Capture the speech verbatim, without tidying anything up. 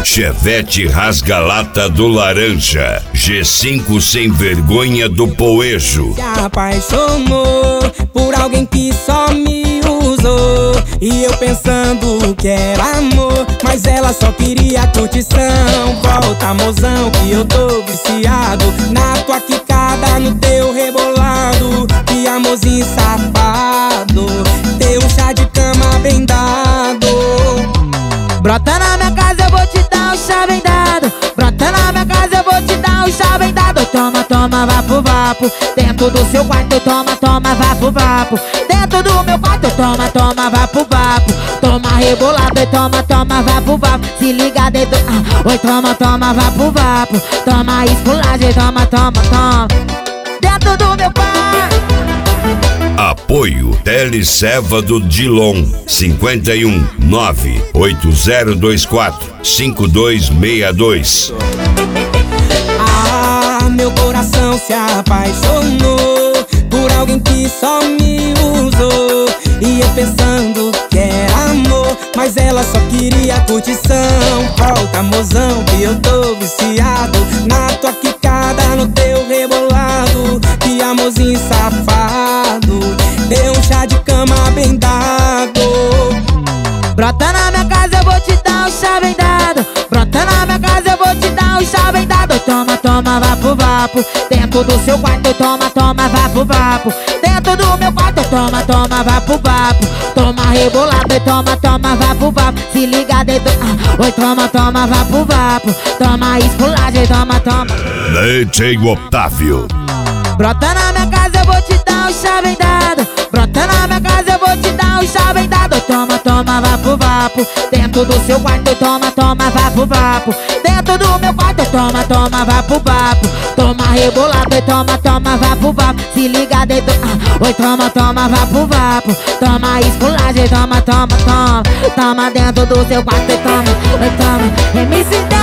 Chevette rasga-lata do laranja, G cinco sem vergonha do Poejo. Se apaixonou por alguém que só me usou, e eu pensando que era amor, mas ela só queria curtição. Volta, mozão, que eu tô viciado na tua quicada, no teu rebolado. Que amorzinho safado, teu chá de cama bem dado. Brota na minha casa, eu vou te dar um chá bem dado. Brota na minha casa, eu vou te dar um chá bem dado. Toma, toma, vapo, vapo. Dentro do seu quarto, toma, toma, vapo, vapo. Dentro do meu quarto, toma, toma, vapo, vapo. Toma rebolado, toma, toma, vapo, vapo. Se liga dentro, ah, oi, toma, toma, vapo, vapo. Toma esculagem, toma, toma, toma. Dentro do meu quarto. Apoio Teleceva do Dilon cinquenta e um nove oito zero dois quatro cinco dois seis dois. Ah, meu coração se apaixonou por alguém que só me usou, e eu pensando que era amor, mas ela só queria curtição. Volta, mozão, que eu tô viciado na tua quicada, no teu rebolado. Que amorzinho safado, deu um chá de cama bem dado. Brota na minha casa, eu vou te dar um chá bem dado. Brota na minha casa, eu vou te dar um chá bem dado. Toma, toma, vapo, vapo. Dentro do seu quarto, toma, toma, vapo, vapo. Dentro do meu quarto, toma, toma, vapo, vapo. Toma rebolado e toma, toma, vapo, vapo. Se liga dentro, ah, oi, toma, toma, vapo, vapo. Toma esculagem, toma, toma. Leite Otávio. Brota na minha casa, eu vou te dar um chá bem dado. Brota na minha casa, eu vou te dar um chá bem dado. Toma, toma, vapo, vapo. Dentro do seu quarto, toma, toma, vapo, vapo. Dentro do meu quarto, toma, toma, vapo, vapo. Toma rebolado e toma, toma, vapo, vapo. Se liga dentro, ah, oi, toma, toma, vapo, vapo. Toma esculagem, toma, toma, toma. Toma dentro do seu quarto e toma, oi, toma. M C